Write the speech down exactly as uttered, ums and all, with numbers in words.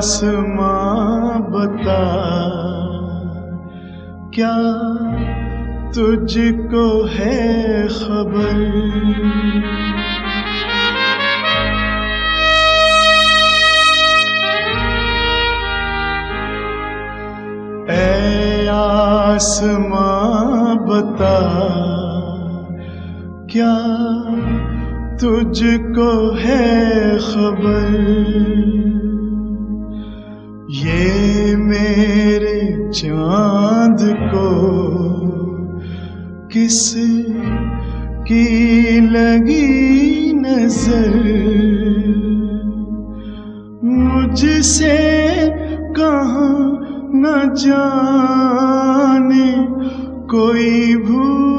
आसमां बता, क्या तुझको है खबर? ऐ आसमां बता, क्या तुझको है खबर? ये मेरे चांद को किस की लगी नजर? मुझसे कहाँ न जाने कोई भूल